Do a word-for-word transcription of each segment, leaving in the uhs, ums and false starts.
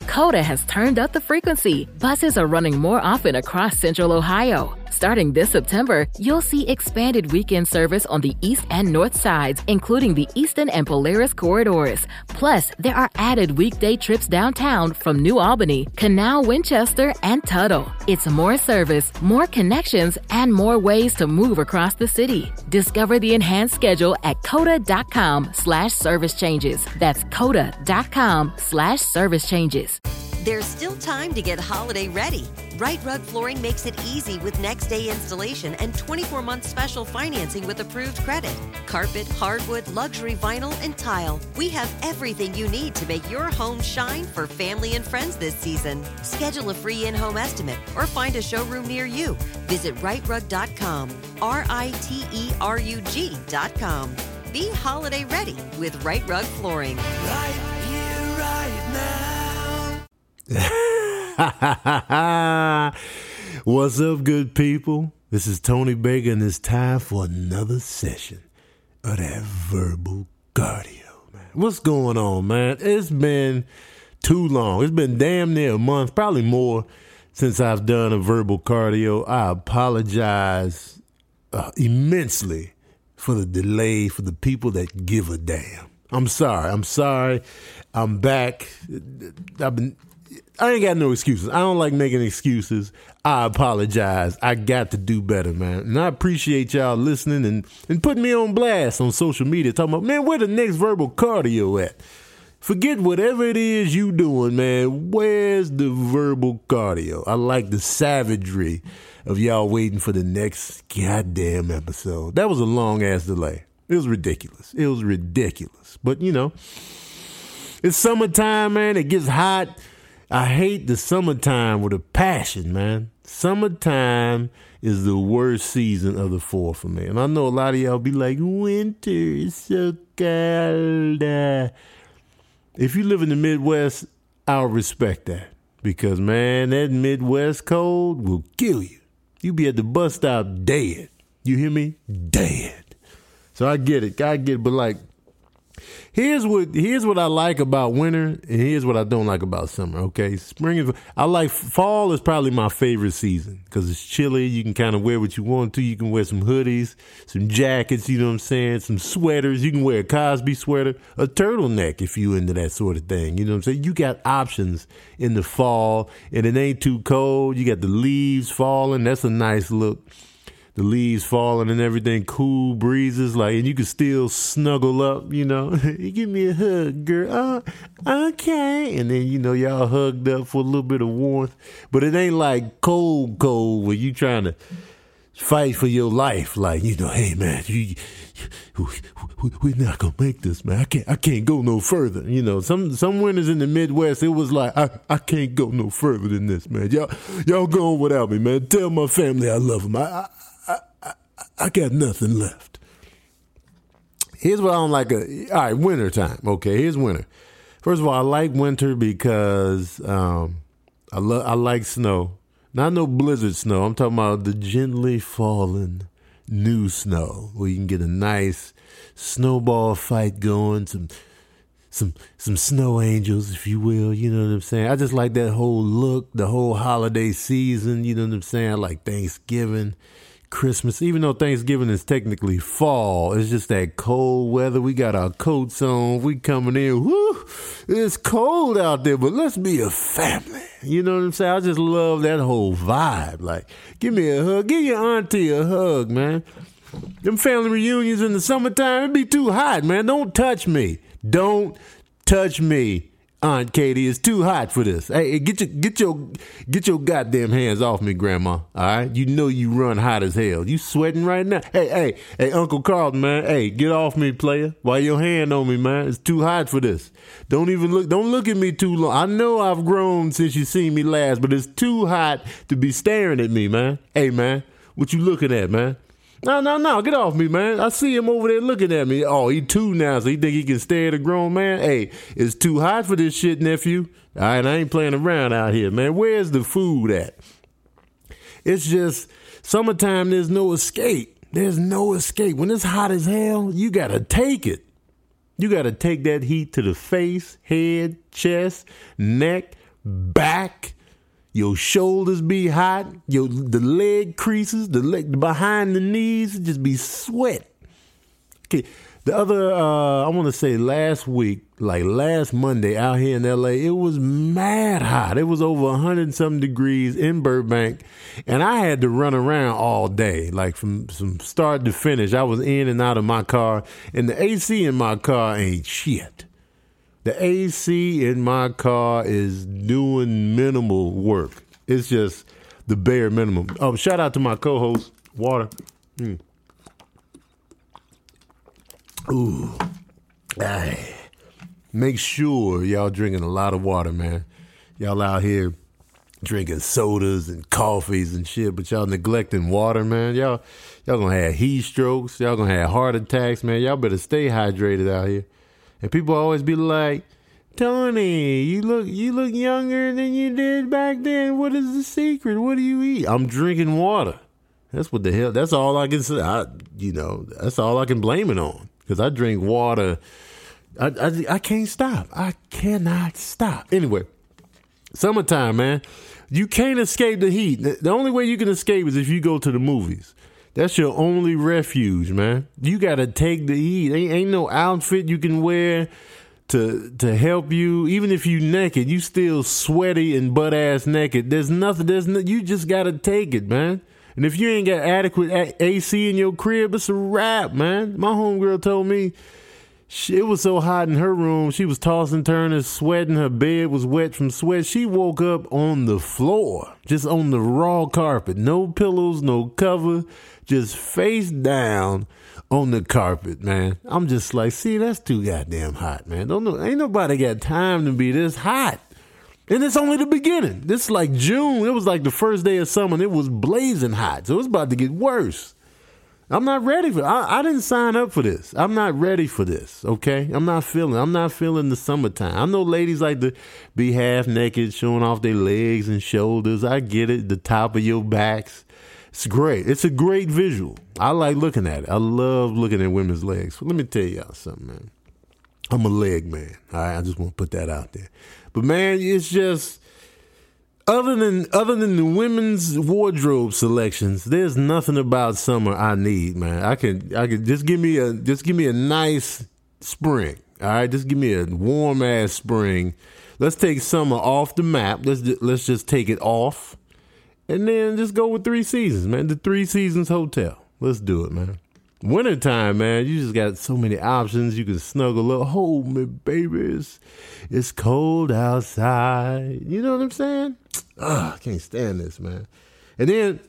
Coda has turned up the frequency. Buses are running more often across Central Ohio. Starting this September, you'll see expanded weekend service on the east and north sides, including the Eastern and Polaris corridors. Plus, there are added weekday trips downtown from New Albany, Canal, Winchester, and Tuttle. It's more service, more connections, and more ways to move across the city. Discover the enhanced schedule at coda.com slash service changes. That's coda.com slash service changes. There's still time to get holiday ready. Right Rug Flooring makes it easy with next day installation and twenty-four month special financing with approved credit. Carpet, hardwood, luxury vinyl, and tile. We have everything you need to make your home shine for family and friends this season. Schedule a free in-home estimate or find a showroom near you. Visit right rug dot com, R I T E R U G dot com. Be holiday ready with Right Rug Flooring. Right here, right now. What's up, good people? This is Tony Baker, and it's time for another session of that verbal cardio, man. What's going on, man? It's been too long. It's been damn near a month, probably more, since I've done a verbal cardio. I apologize uh, immensely for the delay, for the people that give a damn. I'm sorry. I'm sorry. I'm back. I've been... I ain't got no excuses. I don't like making excuses. I apologize. I got to do better, man. And I appreciate y'all listening and, and putting me on blast on social media, talking about, man, where the next verbal cardio at? Forget whatever it is you doing, man. Where's the verbal cardio? I like the savagery of y'all waiting for the next goddamn episode. That was a long-ass delay. It was ridiculous. It was ridiculous. But, you know, it's summertime, man. It gets hot. I hate the summertime with a passion, man. Summertime is the worst season of the four for me. And I know a lot of y'all be like, winter is so cold. Uh, if you live in the Midwest, I'll respect that. Because, man, that Midwest cold will kill you. You be at the bus stop dead. You hear me? Dead. So I get it. I get it. But, like, Here's what here's what I like about winter, and here's what I don't like about summer, okay? Spring is, I like, fall is probably my favorite season because it's chilly. You can kind of wear what you want to. You can wear some hoodies, some jackets, you know what I'm saying, some sweaters. You can wear a Cosby sweater, a turtleneck if you into that sort of thing. You know what I'm saying? You got options in the fall, and it ain't too cold. You got the leaves falling. That's a nice look. The leaves falling and everything, cool breezes, like, and you can still snuggle up, you know. Give me a hug, girl. Oh, okay. And then, you know, y'all hugged up for a little bit of warmth. But it ain't like cold, cold where you trying to fight for your life. Like, you know, hey, man, you, you, we're not going to make this, man. I can't, I can't go no further. You know, some some winters in the Midwest, it was like, I, I can't go no further than this, man. Y'all, y'all go on without me, man. Tell my family I love them. I, I I got nothing left. Here's what I don't like. A, all right, winter time. Okay, here's winter. First of all, I like winter because um, I love. I like snow. Not no blizzard snow. I'm talking about the gently falling new snow, where you can get a nice snowball fight going. Some, some, some snow angels, if you will. You know what I'm saying? I just like that whole look, the whole holiday season. You know what I'm saying? I like Thanksgiving, Christmas, even though Thanksgiving is technically fall, it's just that cold weather. We got our coats on. We coming in. Woo! It's cold out there, but let's be a family. You know what I'm saying? I just love that whole vibe. Like, give me a hug. Give your auntie a hug, man. Them family reunions in the summertime, it'd be too hot, man. Don't touch me. Don't touch me. Aunt Katie, it's too hot for this. Hey, get your get your get your goddamn hands off me, Grandma. All right, you know you run hot as hell. You sweating right now. Hey, hey, hey, Uncle Carlton, man. Hey, get off me, player. Why your hand on me, man? It's too hot for this. Don't even look. Don't look at me too long. I know I've grown since you seen me last, but it's too hot to be staring at me, man. Hey, man, what you looking at, man? No, no, no, get off me, man. I see him over there looking at me. Oh, he two now, so he think he can stare at a grown man? Hey, it's too hot for this shit, nephew. All right, I ain't playing around out here, man. Where's the food at? It's just summertime, there's no escape. There's no escape. When it's hot as hell, you got to take it. You got to take that heat to the face, head, chest, neck, back, your shoulders be hot, your the leg creases, the leg behind the knees just be sweat. Okay, the other uh, I want to say last week, like last Monday out here in L A, it was mad hot. It was over one hundred and something degrees in Burbank, and I had to run around all day, like from from start to finish. I was in and out of my car, and the A C in my car ain't shit. The A C in my car is doing minimal work. It's just the bare minimum. Oh, shout out to my co-host, Water. Mm. Ooh. Ay. Make sure y'all drinking a lot of water, man. Y'all out here drinking sodas and coffees and shit, but y'all neglecting water, man. Y'all, y'all gonna have heat strokes. Y'all gonna have heart attacks, man. Y'all better stay hydrated out here. And people always be like, Tony, you look you look younger than you did back then. What is the secret? What do you eat? I'm drinking water. That's what the hell. That's all I can say. I, you know, that's all I can blame it on. Because I drink water. I, I, I can't stop. I cannot stop. Anyway, summertime, man. You can't escape the heat. The only way you can escape is if you go to the movies. That's your only refuge, man. You got to take the heat. Ain't, ain't no outfit you can wear to to help you. Even if you naked, you still sweaty and butt ass naked. There's nothing. There's no, you just got to take it, man. And if you ain't got adequate A C in your crib, it's a wrap, man. My homegirl told me she, it was so hot in her room. She was tossing, turning, sweating. Her bed was wet from sweat. She woke up on the floor, just on the raw carpet. No pillows, no cover. Just face down on the carpet, man. I'm just like, see, that's too goddamn hot, man. Don't know, ain't nobody got time to be this hot. And it's only the beginning. This is like June. It was like the first day of summer, and it was blazing hot. So it's about to get worse. I'm not ready for it. I, I didn't sign up for this. I'm not ready for this, okay? I'm not feeling I'm not feeling the summertime. I know ladies like to be half naked, showing off their legs and shoulders. I get it, the top of your backs. It's great. It's a great visual. I like looking at it. I love looking at women's legs. So let me tell y'all something, man. I'm a leg man. All right, I just want to put that out there. But man, it's just other than other than the women's wardrobe selections, there's nothing about summer I need, man. I can I can just give me a just give me a nice spring. All right, just give me a warm ass spring. Let's take summer off the map. Let's let's just take it off. And then just go with three seasons, man. The Three Seasons Hotel. Let's do it, man. Wintertime, man, you just got so many options. You can snuggle up. Hold me, baby. It's, it's cold outside. You know what I'm saying? Ugh, I can't stand this, man. And then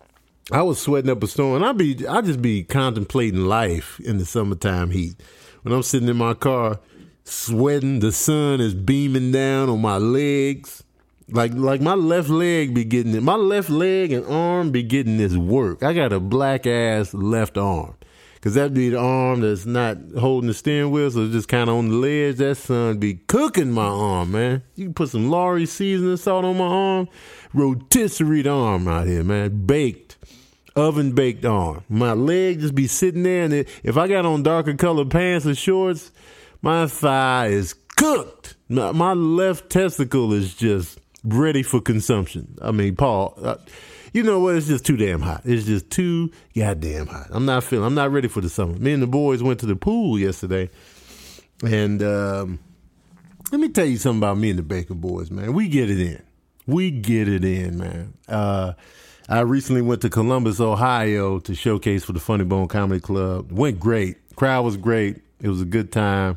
I was sweating up a storm. And I be, I just be contemplating life in the summertime heat. When I'm sitting in my car, sweating, the sun is beaming down on my legs. Like like my left leg be getting it. My left leg and arm be getting this work. I got a black ass left arm. Cause that be the arm that's not holding the steering wheel, so it's just kind of on the ledge. That sun be cooking my arm, man. You can put some Lawry seasoning salt on my arm. Rotisserie arm out here, man. Baked. Oven baked arm. My leg just be sitting there, and it, if I got on darker colored pants or shorts, my thigh is cooked. My, my left testicle is just ready for consumption. I mean, Paul, uh, you know what? It's just too damn hot. It's just too goddamn hot. I'm not feeling, I'm not ready for the summer. Me and the boys went to the pool yesterday. And um, let me tell you something about me and the Baker boys, man. We get it in. We get it in, man. Uh, I recently went to Columbus, Ohio to showcase for the Funny Bone Comedy Club. Went great. Crowd was great. It was a good time.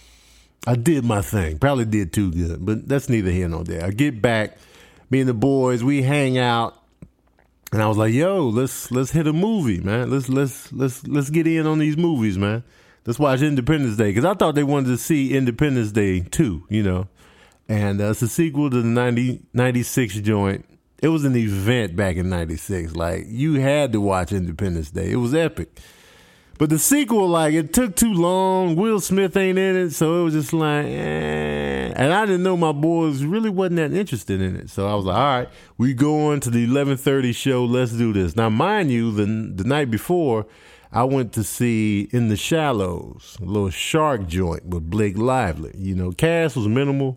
I did my thing. Probably did too good, but that's neither here nor there. I get back, me and the boys, we hang out, and I was like, "Yo, let's let's hit a movie, man. Let's let's let's let's get in on these movies, man. Let's watch Independence Day," because I thought they wanted to see Independence Day two, you know, and uh, it's a sequel to the ninety, ninety-six joint. It was an event back in ninety-six. Like, you had to watch Independence Day. It was epic. But the sequel, like, it took too long. Will Smith ain't in it, so it was just like, eh. And I didn't know my boys really wasn't that interested in it. So I was like, all right, we going to the eleven thirty show. Let's do this. Now, mind you, the the night before, I went to see In the Shallows, a little shark joint with Blake Lively. You know, cast was minimal.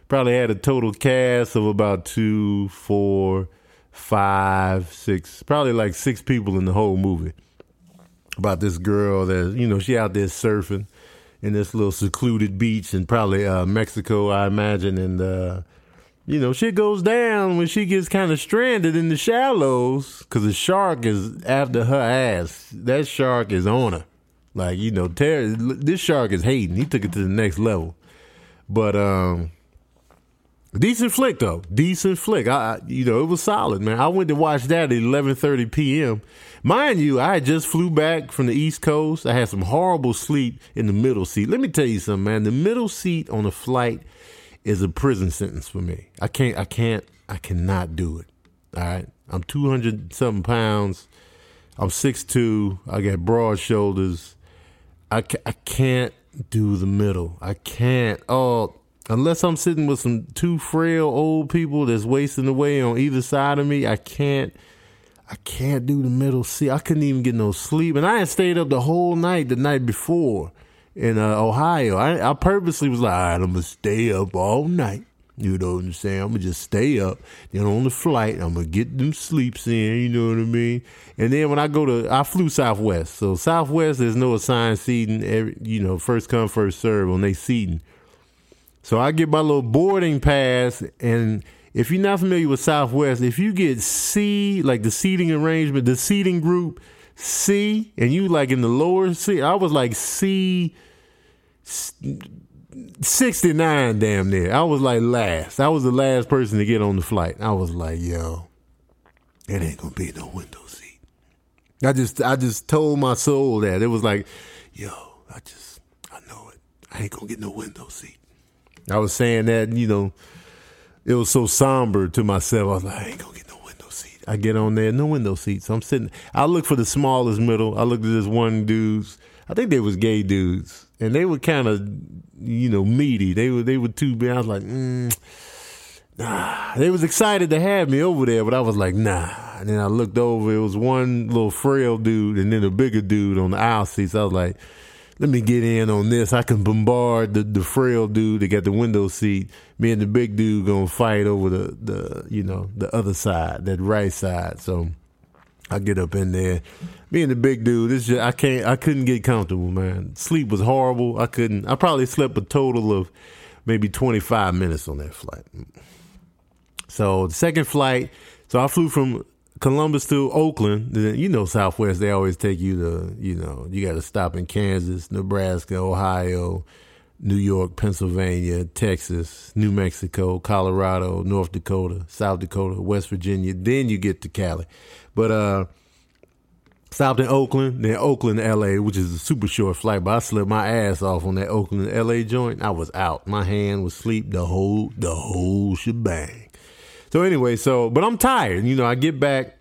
Probably had a total cast of about two, four, five, six, probably like six people in the whole movie. About this girl that, you know, she out there surfing in this little secluded beach in probably uh, Mexico, I imagine. And, uh, you know, shit goes down when she gets kind of stranded in the shallows because the shark is after her ass. That shark is on her. Like, you know, Terry, this shark is hating. He took it to the next level. But, um... decent flick, though. Decent flick. I, I, you know, it was solid, man. I went to watch that at eleven thirty p.m. Mind you, I just flew back from the East Coast. I had some horrible sleep in the middle seat. Let me tell you something, man. The middle seat on a flight is a prison sentence for me. I can't, I can't, I cannot do it. All right? I'm two hundred something pounds. I'm six two. I got broad shoulders. I, ca- I can't do the middle. I can't. Oh, unless I'm sitting with some two frail old people that's wasting away on either side of me, I can't, I can't do the middle seat. I couldn't even get no sleep. And I had stayed up the whole night the night before in uh, Ohio. I, I purposely was like, all right, I'm going to stay up all night. You know what I'm saying? I'm going to just stay up. Then on the flight, I'm going to get them sleeps in, you know what I mean? And then when I go to, I flew Southwest. So Southwest, there's no assigned seating, every, you know, first come, first serve on they seating. So I get my little boarding pass, and if you're not familiar with Southwest, if you get C, like the seating arrangement, the seating group C, and you like in the lower seat, I was like C sixty-nine damn near. I was like last. I was the last person to get on the flight. I was like, yo, it ain't gonna be no window seat. I just, I just told my soul that. It was like, yo, I just, I know it. I ain't gonna get no window seat. I was saying that, you know, it was so somber to myself. I was like, I ain't gonna get no window seat. I get on there, no window seat. So I'm sitting, I look for the smallest middle. I looked at this one dudes. I think they was gay dudes. And they were kind of, you know, meaty. They were, they were too big. I was like, mm, nah. They was excited to have me over there, but I was like, nah. And then I looked over. It was one little frail dude and then a bigger dude on the aisle seats. I was like, let me get in on this. I can bombard the, the frail dude that got the window seat. Me and the big dude gonna fight over the, the you know, the other side, that right side. So I get up in there. Me and the big dude, it's just, I can't, I couldn't get comfortable, man. Sleep was horrible. I couldn't, I probably slept a total of maybe twenty-five minutes on that flight. So the second flight, so I flew from Columbus to Oakland. You know, Southwest, they always take you to, you know, you got to stop in Kansas, Nebraska, Ohio, New York, Pennsylvania, Texas, New Mexico, Colorado, North Dakota, South Dakota, West Virginia. Then you get to Cali. But uh, stopped in Oakland, then Oakland to L A, which is a super short flight. But I slept my ass off on that Oakland to L A joint. I was out. My hand was asleep the whole, the whole shebang. So anyway, so, but I'm tired. You know, I get back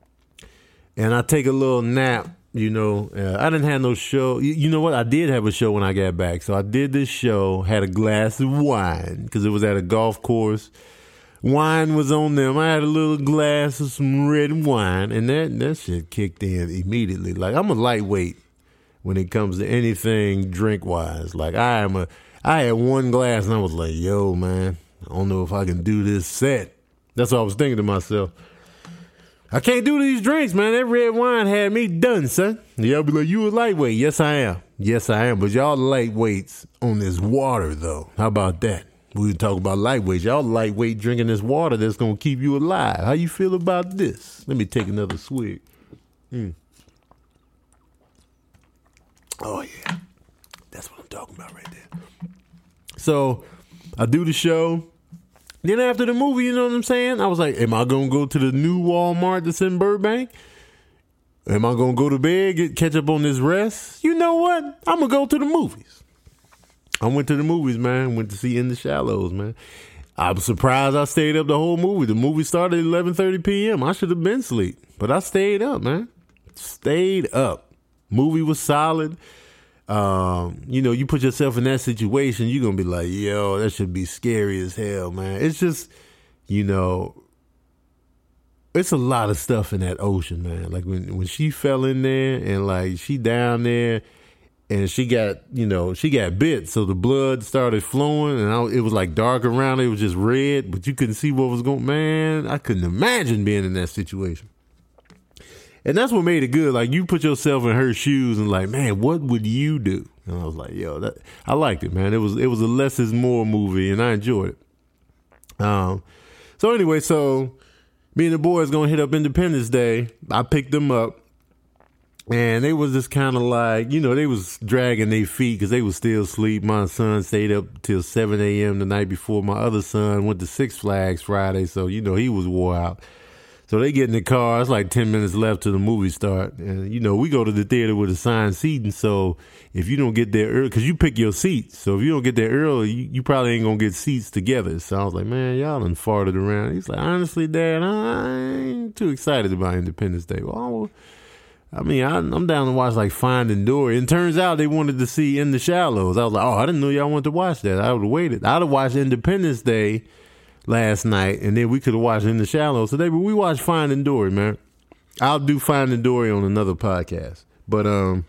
and I take a little nap, you know. Uh, I didn't have no show. You, you know what? I did have a show when I got back. So I did this show, had a glass of wine because it was at a golf course. Wine was on them. I had a little glass of some red wine, and that, that shit kicked in immediately. Like, I'm a lightweight when it comes to anything drink-wise. Like, I am a, I had one glass, and I was like, yo, man, I don't know if I can do this set. That's what I was thinking to myself. I can't do these drinks, man. That red wine had me done, son. Y'all be like, you a lightweight. Yes, I am. Yes, I am. But y'all lightweights on this water, though. How about that? We talk about lightweights. Y'all lightweight drinking this water that's going to keep you alive. How you feel about this? Let me take another swig. Mm. Oh, yeah. That's what I'm talking about right there. So I do the show. Then after the movie, you know what I'm saying? I was like, am I going to go to the new Walmart that's in Burbank? Am I going to go to bed, get catch up on this rest? You know what? I'm going to go to the movies. I went to the movies, man. Went to see In the Shallows, man. I was surprised I stayed up the whole movie. The movie started at eleven thirty p.m. I should have been asleep, but I stayed up, man. Stayed up. Movie was solid. Um, you know, you put yourself in that situation, you're going to be like, yo, that should be scary as hell, man. It's just, you know, it's a lot of stuff in that ocean, man. Like when, when she fell in there and like she down there and she got, you know, she got bit. So the blood started flowing, and I, it was like dark around. It was just red, but you couldn't see what was going. Man, I couldn't imagine being in that situation. And that's what made it good. Like, you put yourself in her shoes and like, man, what would you do? And I was like, yo, that, I liked it, man. It was it was a less is more movie, and I enjoyed it. Um, so anyway, so me and the boys gonna hit up Independence Day. I picked them up, and they was just kind of like, you know, they was dragging their feet because they was still asleep. My son stayed up till seven a.m. the night before. My other son went to Six Flags Friday, so, you know, he was wore out. So they get in the car. It's like ten minutes left to the movie start. And, you know, we go to the theater with assigned seating. So if you don't get there early, because you pick your seats. So if you don't get there early, you, you probably ain't going to get seats together. So I was like, man, y'all done farted around. He's like, honestly, Dad, I ain't too excited about Independence Day. Well, I mean, I, I'm down to watch like Finding Dory. And turns out they wanted to see In the Shallows. I was like, oh, I didn't know y'all wanted to watch that. I would have waited. I'd have watched Independence Day last night, and then we could have watched In the Shallows today, but we watched Finding Dory, man. I'll do Finding Dory on another podcast. But, um,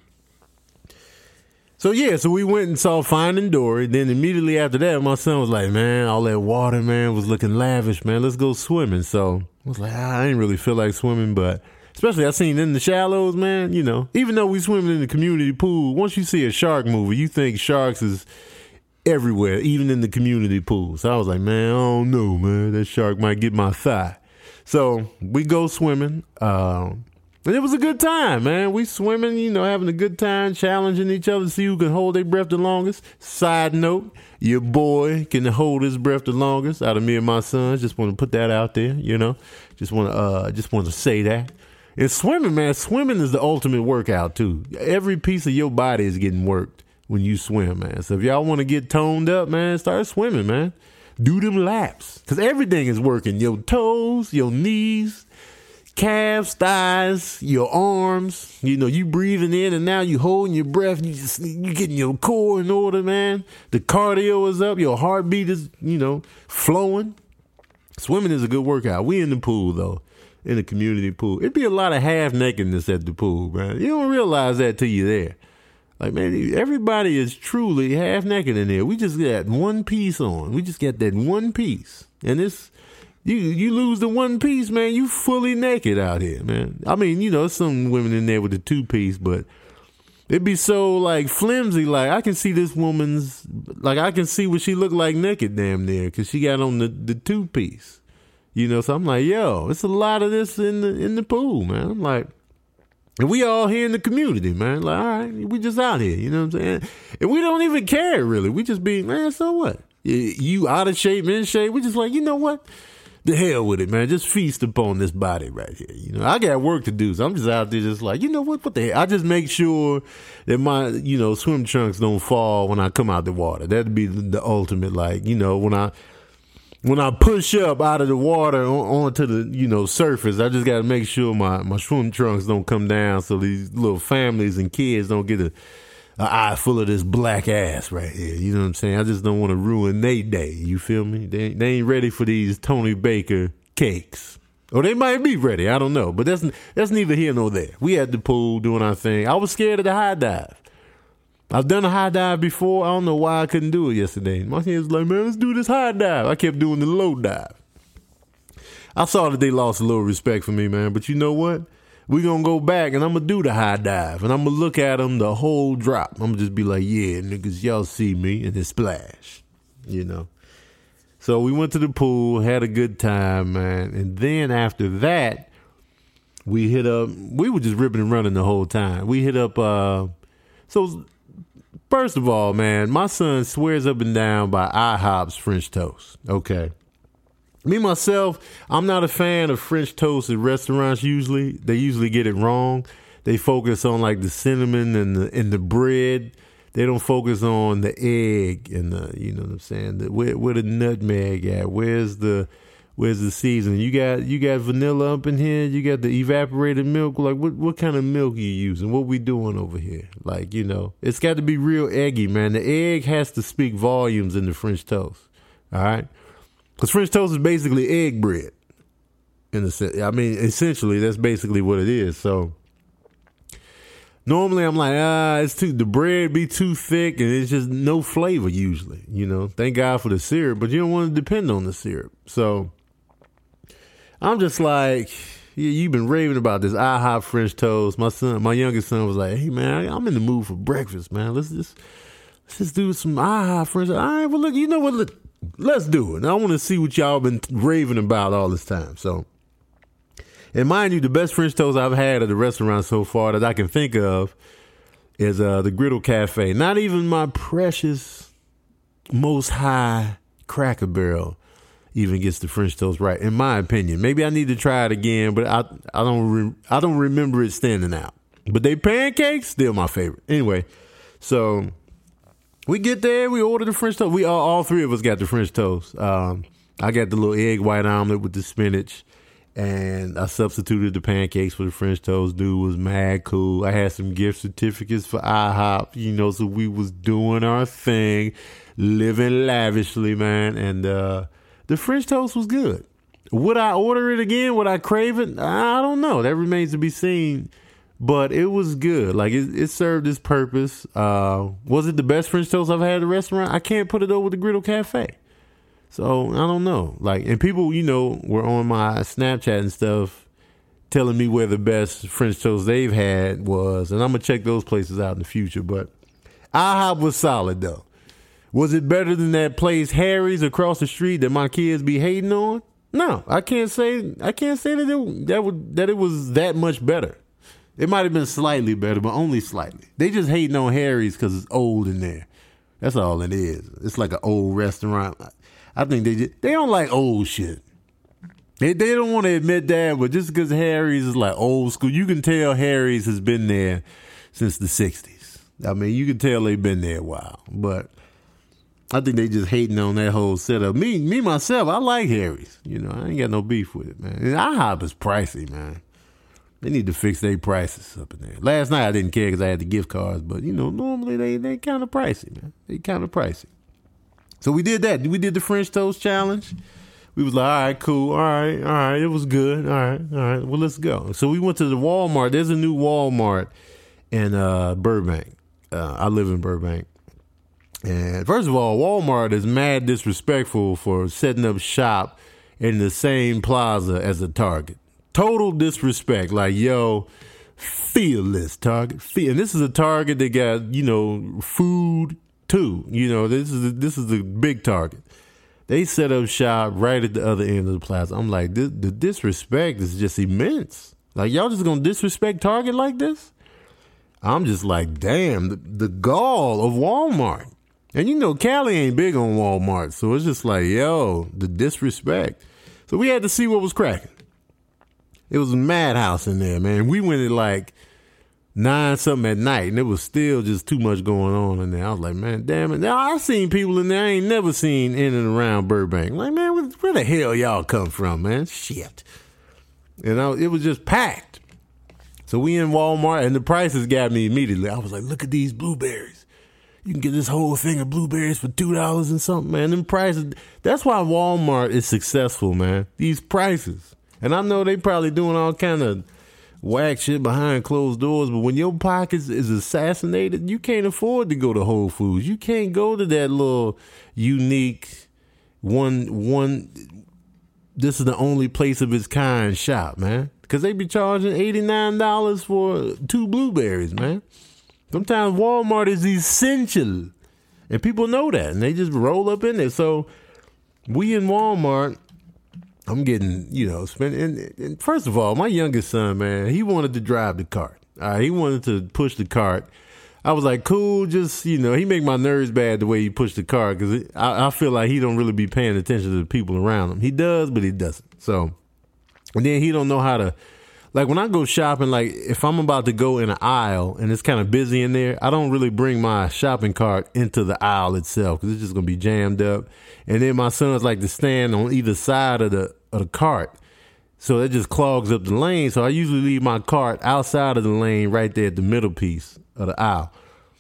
so yeah, so we went and saw Finding Dory. Then immediately after that, my son was like, man, all that water, man, was looking lavish, man. Let's go swimming. So I was like, ah, I didn't really feel like swimming, but especially I seen In the Shallows, man, you know, even though we swimming in the community pool, once you see a shark movie, you think sharks is everywhere, even in the community pool. So I was like, man, I don't know, man. That shark might get my thigh. So we go swimming. Um, and it was a good time, man. We swimming, you know, having a good time, challenging each other to see who can hold their breath the longest. Side note, your boy can hold his breath the longest out of me and my sons. Just want to put that out there, you know. Just want to, uh, just want to say that. And swimming, man, swimming is the ultimate workout too. Every piece of your body is getting worked when you swim, man. So if y'all want to get toned up, man, start swimming, man. Do them laps. Because everything is working. Your toes, your knees, calves, thighs, your arms. You know, you breathing in and now you holding your breath. You just, you getting your core in order, man. The cardio is up. Your heartbeat is, you know, flowing. Swimming is a good workout. We in the pool, though. In the community pool. It'd be a lot of half nakedness at the pool, man. You don't realize that till you're there. Like, man, everybody is truly half naked in there. We just got one piece on. We just got that one piece. And it's, you you lose the one piece, man, you fully naked out here, man. I mean, you know, some women in there with the two piece, but it'd be so, like, flimsy. Like, I can see this woman's, like, I can see what she looked like naked damn near because she got on the, the two piece. You know, so I'm like, yo, it's a lot of this in the in the pool, man. I'm like, and we all here in the community, man. Like, all right, we just out here, you know what I'm saying? And we don't even care, really. We just be, man, so what? You out of shape, in shape. We just like, you know what? The hell with it, man. Just feast upon this body right here. You know, I got work to do, so I'm just out there just like, you know what? What the hell? I just make sure that my, you know, swim trunks don't fall when I come out the water. That'd be the, the ultimate, like, you know, when I... When I push up out of the water on, onto the, you know, surface, I just got to make sure my, my swim trunks don't come down so these little families and kids don't get a, a eye full of this black ass right here. You know what I'm saying? I just don't want to ruin their day. You feel me? They, they ain't ready for these Tony Baker cakes. Or they might be ready. I don't know. But that's that's neither here nor there. We at the pool doing our thing. I was scared of the high dive. I've done a high dive before. I don't know why I couldn't do it yesterday. My kid was like, man, let's do this high dive. I kept doing the low dive. I saw that they lost a little respect for me, man. But you know what? We're going to go back and I'm going to do the high dive. And I'm going to look at them the whole drop. I'm going to just be like, yeah, niggas, y'all see me in the splash. You know? So we went to the pool, had a good time, man. And then after that, we hit up, we were just ripping and running the whole time. We hit up, uh, so... First of all, man, my son swears up and down by IHOP's French toast. Okay. Me, myself, I'm not a fan of French toast at restaurants usually. They usually get it wrong. They focus on like the cinnamon and the and the bread. They don't focus on the egg and the, you know what I'm saying? The, where, where the nutmeg at? Where's the Where's the seasoning? You got you got vanilla up in here. You got the evaporated milk. Like, what what kind of milk you using? What we doing over here? Like, you know, it's got to be real eggy, man. The egg has to speak volumes in the French toast. All right, because French toast is basically egg bread. In the sense, I mean, essentially, that's basically what it is. So, Normally, I'm like, ah, it's too, the bread be too thick and it's just no flavor usually, you know. Thank God for the syrup, but you don't want to depend on the syrup. So I'm just like, yeah, you've been raving about this IHOP French toast. My son, my youngest son was like, hey, man, I'm in the mood for breakfast, man. Let's just, let's just do some IHOP French toast. All right, well, look, you know what? Look, let's do it. I want to see what y'all been raving about all this time. So, and mind you, the best French toast I've had at the restaurant so far that I can think of is uh, the Griddle Cafe. Not even my precious Most High Cracker Barrel even gets the French toast right, in my opinion. Maybe I need to try it again, but I I don't re- I don't remember it standing out. But they pancakes, still my favorite. Anyway, so we get there, we order the French toast. We all, all three of us got the French toast. Um, I got the little egg white omelet with the spinach. And I substituted the pancakes for the French toast. Dude was mad cool. I had some gift certificates for IHOP, you know, so we was doing our thing, living lavishly, man. And uh, the French toast was good. Would I order it again? Would I crave it? I don't know. That remains to be seen. But it was good. Like, it, it served its purpose. Uh, was it the best French toast I've had at a restaurant? I can't put it over the Griddle Cafe. So, I don't know. Like, and people, you know, were on my Snapchat and stuff telling me where the best French toast they've had was. And I'm going to check those places out in the future. But IHOP was solid, though. Was it better than that place, Harry's, across the street that my kids be hating on? No, I can't say I can't say that it, that, would, that it was that much better. It might have been slightly better, but only slightly. They just hating on Harry's because it's old in there. That's all it is. It's like an old restaurant. I think they just, they don't like old shit. They they don't want to admit that, but just because Harry's is like old school, you can tell Harry's has been there since the sixties. I mean, you can tell they've been there a while, but I think they just hating on that whole setup. Me, me myself, I like Harry's. You know, I ain't got no beef with it, man. And IHOP is pricey, man. They need to fix their prices up in there. Last night I didn't care because I had the gift cards, but you know, normally they they kind of pricey, man. They kind of pricey. So we did that. We did the French toast challenge. We was like, all right, cool. All right, all right. It was good. All right, all right. Well, let's go. So we went to the Walmart. There's a new Walmart in uh, Burbank. Uh, I live in Burbank. And first of all, Walmart is mad disrespectful for setting up shop in the same plaza as a Target. Total disrespect. Like, yo, feel this, Target. Feel. And this is a Target that got, you know, food too. You know, this is a, this is the big Target. They set up shop right at the other end of the plaza. I'm like, this, the disrespect is just immense. Like, y'all just gonna disrespect Target like this? I'm just like, damn, the, the gall of Walmart. And you know, Cali ain't big on Walmart, so it's just like, yo, the disrespect. So we had to see what was cracking. It was a madhouse in there, man. We went at like nine something at night, and it was still just too much going on in there. I was like, man, damn it. Now, I seen people in there I ain't never seen in and around Burbank. Like, man, where, where the hell y'all come from, man? Shit. And I, it was just packed. So we in Walmart, and the prices got me immediately. I was like, look at these blueberries. You can get this whole thing of blueberries for two dollars and something, man. Them prices, that's why Walmart is successful, man. These prices. And I know they probably doing all kind of whack shit behind closed doors, but when your pockets is assassinated, you can't afford to go to Whole Foods. You can't go to that little unique one, one, this is the only place of its kind shop, man. Because they be charging eighty-nine dollars for two blueberries, man. Sometimes Walmart is essential. And people know that. And they just roll up in there. So we in Walmart, I'm getting, you know, spending. And, and first of all, my youngest son, man, he wanted to drive the cart. All right, he wanted to push the cart. I was like, cool, just, you know, he make my nerves bad the way he pushed the cart. Because I, I feel like he don't really be paying attention to the people around him. He does, but he doesn't. So, and then he don't know how to. Like, when I go shopping, like, if I'm about to go in an aisle and it's kind of busy in there, I don't really bring my shopping cart into the aisle itself because it's just going to be jammed up. And then my sons like to stand on either side of the of the cart. So it just clogs up the lane. So I usually leave my cart outside of the lane right there at the middle piece of the aisle.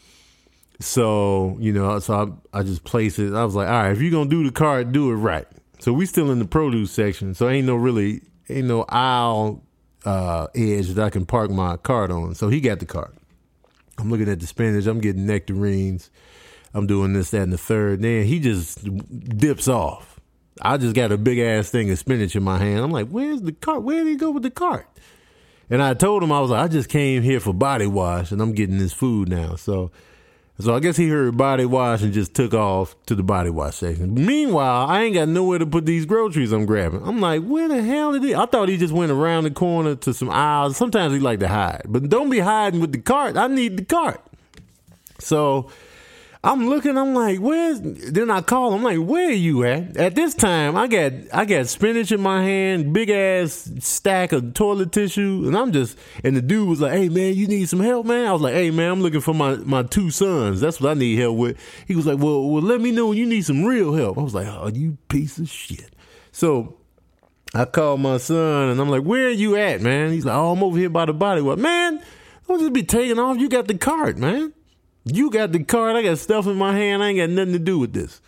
So, you know, so I, I just place it. I was like, all right, if you're going to do the cart, do it right. So we still in the produce section. So ain't no really, ain't no aisle uh edge that I can park my cart on. So he got the cart. I'm looking at the spinach. I'm getting nectarines. I'm doing this, that, and the third. Then he just dips off. I just got a big ass thing of spinach in my hand. I'm like, where's the cart? Where did he go with the cart? And I told him, I was like, I just came here for body wash and I'm getting this food now. So, so I guess he heard body wash and just took off to the body wash section. Meanwhile, I ain't got nowhere to put these groceries I'm grabbing. I'm like, where the hell did he? I thought he just went around the corner to some aisles. Sometimes he like to hide, but don't be hiding with the cart. I need the cart. So I'm looking, I'm like, where's, then I call him, I'm like, where are you at? At this time, I got I got spinach in my hand, big ass stack of toilet tissue, and I'm just, and the dude was like, hey man, you need some help, man? I was like, hey man, I'm looking for my, my two sons. That's what I need help with. He was like, well, well, let me know when you need some real help. I was like, oh, you piece of shit. So I called my son, and I'm like, where are you at, man? He's like, oh, I'm over here by the body wash. Man, don't just be taking off. You got the cart, man. You got the cart. I got stuff in my hand. I ain't got nothing to do with this.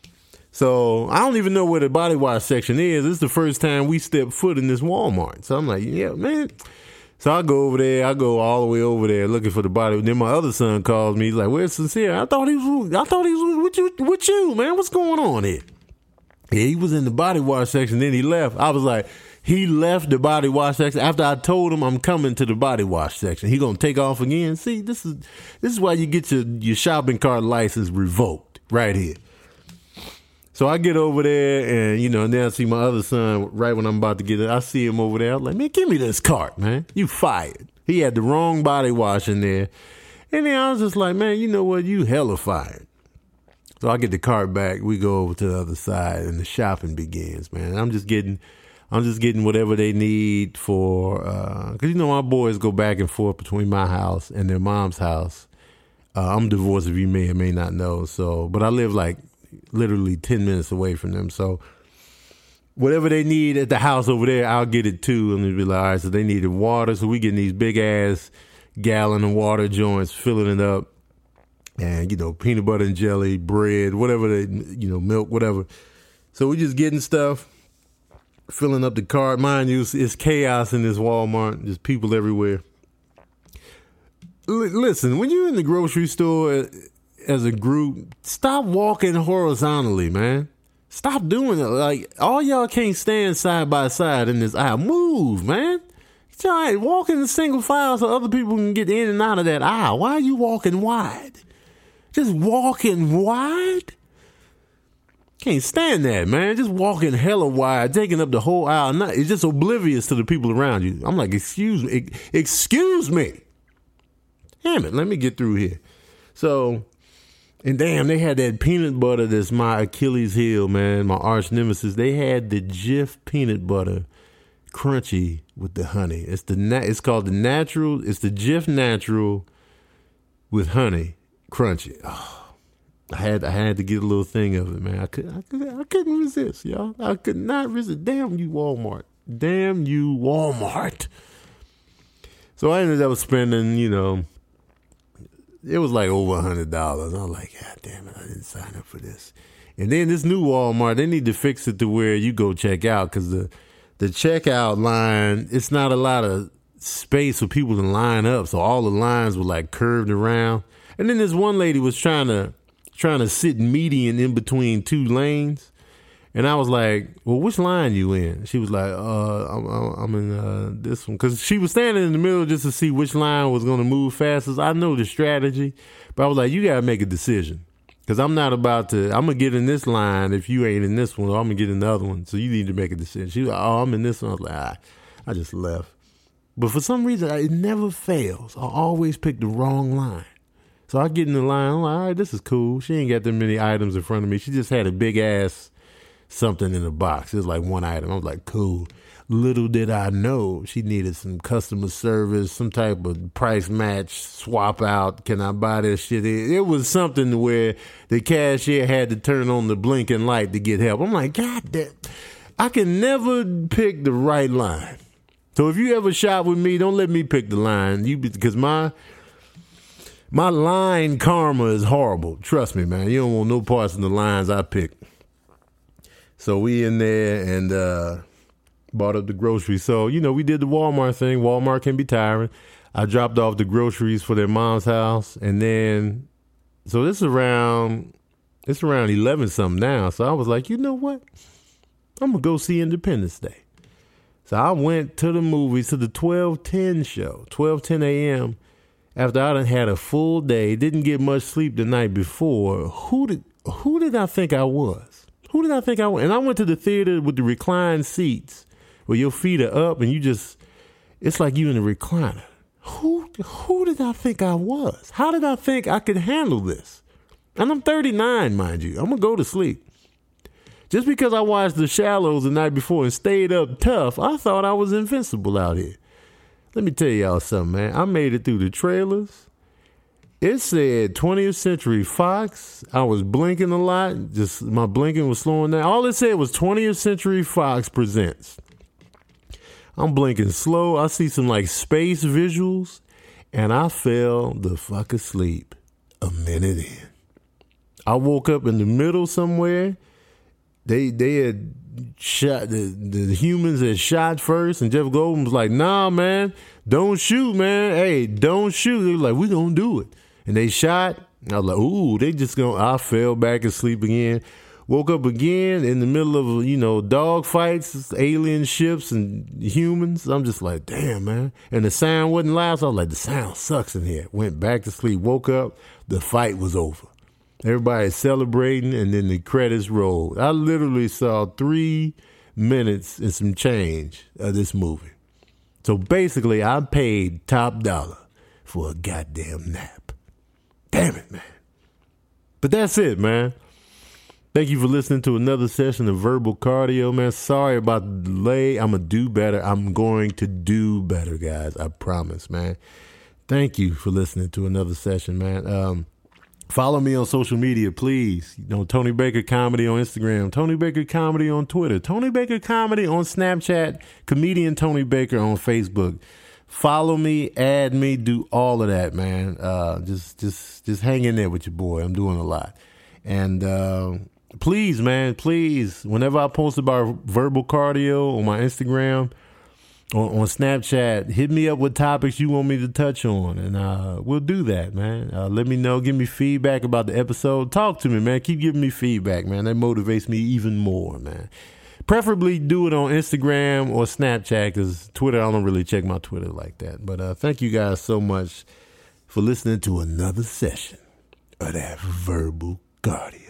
So I don't even know where the body wash section is. This is the first time we step foot in this Walmart. So I'm like, yeah, man. So I go over there. I go all the way over there looking for the body. Then my other son calls me. He's like, where's Sincere? I thought he was. I thought he was with you. With you, man. What's going on here? Yeah, he was in the body wash section. Then he left. I was like, he left the body wash section after I told him I'm coming to the body wash section. He gonna take off again. See, this is this is why you get your, your shopping cart license revoked right here. So I get over there and, you know, and then I see my other son right when I'm about to get it. I see him over there. I'm like, man, give me this cart, man. You fired. He had the wrong body wash in there. And then I was just like, man, you know what? You hella fired. So I get the cart back. We go over to the other side and the shopping begins, man. I'm just getting... I'm just getting whatever they need for, uh, cause you know, my boys go back and forth between my house and their mom's house. Uh, I'm divorced, if you may or may not know. So, but I live like literally ten minutes away from them. So whatever they need at the house over there, I'll get it too. And they'll be like, all right, so they needed water. So we getting these big ass gallon of water joints, filling it up, and, you know, peanut butter and jelly, bread, whatever they, you know, milk, whatever. So we just getting stuff. Filling up the cart. Mind you, it's chaos in this Walmart. There's people everywhere. L- listen, when you're in the grocery store as a group, stop walking horizontally, man. Stop doing it. Like, all y'all can't stand side by side in this aisle. Move, man. It's all right. Walk in the single file so other people can get in and out of that aisle. Why are you walking wide? Just walking wide? Can't stand that, man. Just walking hella wide, taking up the whole aisle. Not, it's just oblivious to the people around you. I'm like, excuse me. Excuse me. Damn it. Let me get through here. So, and damn, they had that peanut butter that's my Achilles heel, man. My arch nemesis. They had the Jif peanut butter crunchy with the honey. It's the na- It's called the natural. It's the Jif natural with honey crunchy. Oh. I had I had to get a little thing of it, man. I could I, could, I couldn't resist, y'all. I could not resist. Damn you, Walmart. Damn you, Walmart. So I ended up spending, you know, it was like over a hundred dollars. I was like, God damn it, I didn't sign up for this. And then this new Walmart, they need to fix it to where you go check out, because the the checkout line, it's not a lot of space for people to line up. So all the lines were like curved around. And then this one lady was trying to trying to sit median in between two lanes. And I was like, well, which line you in? She was like, uh, I'm, I'm in uh, this one. Because she was standing in the middle just to see which line was going to move fastest. I know the strategy. But I was like, you got to make a decision. Because I'm not about to, I'm going to get in this line if you ain't in this one, or I'm going to get in the other one. So you need to make a decision. She was like, oh, I'm in this one. I was like, ah, I just left. But for some reason, it never fails. I always pick the wrong line. So I get in the line. I'm like, all right, this is cool. She ain't got that many items in front of me. She just had a big ass something in the box. It was like one item. I was like, cool. Little did I know she needed some customer service, some type of price match, swap out. Can I buy this shit? It, it was something where the cashier had to turn on the blinking light to get help. I'm like, God damn, I can never pick the right line. So if you ever shop with me, don't let me pick the line. You because my My line karma is horrible. Trust me, man. You don't want no parts in the lines I pick. So we in there, and uh, bought up the groceries. So, you know, we did the Walmart thing. Walmart can be tiring. I dropped off the groceries for their mom's house. And then, so this is around, it's around eleven something now. So I was like, you know what? I'm going to go see Independence Day. So I went to the movies, to the twelve ten show, twelve ten a.m. After I done had a full day, didn't get much sleep the night before. Who did, who did I think I was? Who did I think I was? And I went to the theater with the reclined seats where your feet are up and you just, it's like you in a recliner. Who who did I think I was? How did I think I could handle this? And I'm thirty-nine, mind you. I'm going to go to sleep. Just because I watched The Shallows the night before and stayed up tough, I thought I was invincible out here. Let me tell y'all something, man. I made it through the trailers. It said twentieth Century Fox. I was blinking a lot. Just my blinking was slowing down. All it said was twentieth Century Fox presents. I'm blinking slow. I see some like space visuals, and I fell the fuck asleep a minute in. I woke up in the middle somewhere. They they had shot, the, the humans had shot first, and Jeff Goldblum was like, nah, man, don't shoot, man. Hey, don't shoot. They were like, we gonna do it. And they shot. I was like, ooh, they just gonna, I fell back asleep again. Woke up again in the middle of, you know, dog fights, alien ships and humans. I'm just like, damn, man. And the sound wasn't loud, so I was like, the sound sucks in here. Went back to sleep, woke up, the fight was over. Everybody celebrating, and then the credits rolled. I literally saw three minutes and some change of this movie. So basically, I paid top dollar for a goddamn nap. Damn it, man. But that's it, man. Thank you for listening to another session of Verbal Cardio, man. Sorry about the delay. I'm going to do better. I'm going to do better, guys. I promise, man. Thank you for listening to another session, man. Um, follow me on social media, please. You know, Tony Baker Comedy on Instagram, Tony Baker Comedy on Twitter, Tony Baker Comedy on Snapchat, Comedian Tony Baker on Facebook. Follow me, add me, do all of that, man. Uh, just, just, just hang in there with your boy. I'm doing a lot. And, uh, please, man, please, whenever I post about Verbal Cardio on my Instagram, on, on Snapchat, hit me up with topics you want me to touch on, and uh, we'll do that, man. Uh, let me know. Give me feedback about the episode. Talk to me, man. Keep giving me feedback, man. That motivates me even more, man. Preferably do it on Instagram or Snapchat, because Twitter, I don't really check my Twitter like that. But uh, thank you guys so much for listening to another session of that Verbal Cardio.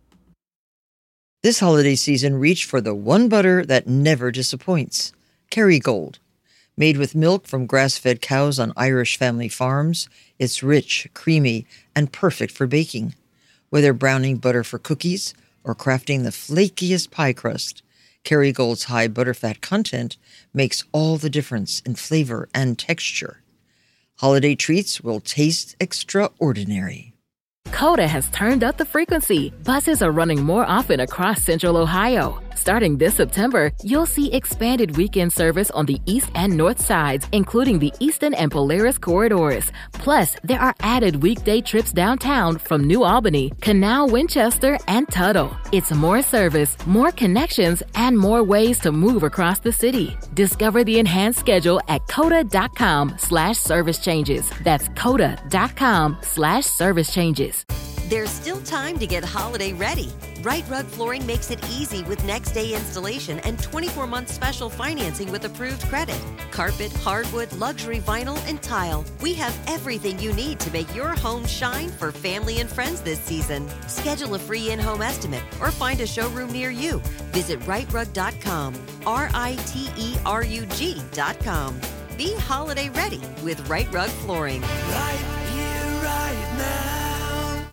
This holiday season, reach for the one butter that never disappoints. Kerrygold. Made with milk from grass-fed cows on Irish family farms, it's rich, creamy, and perfect for baking. Whether browning butter for cookies or crafting the flakiest pie crust, Kerrygold's high butterfat content makes all the difference in flavor and texture. Holiday treats will taste extraordinary. Coda has turned up the frequency. Buses are running more often across Central Ohio. Starting this September, you'll see expanded weekend service on the east and north sides, including the Eastern and Polaris corridors. Plus, there are added weekday trips downtown from New Albany, Canal, Winchester, and Tuttle. It's more service, more connections, and more ways to move across the city. Discover the enhanced schedule at coda.com slash service changes. That's coda.com slash service changes. There's still time to get holiday ready. Right Rug Flooring makes it easy with next day installation and twenty-four month special financing with approved credit. Carpet, hardwood, luxury vinyl, and tile. We have everything you need to make your home shine for family and friends this season. Schedule a free in-home estimate or find a showroom near you. Visit right rug dot com, R I T E R U G dot com. Be holiday ready with Right Rug Flooring. Right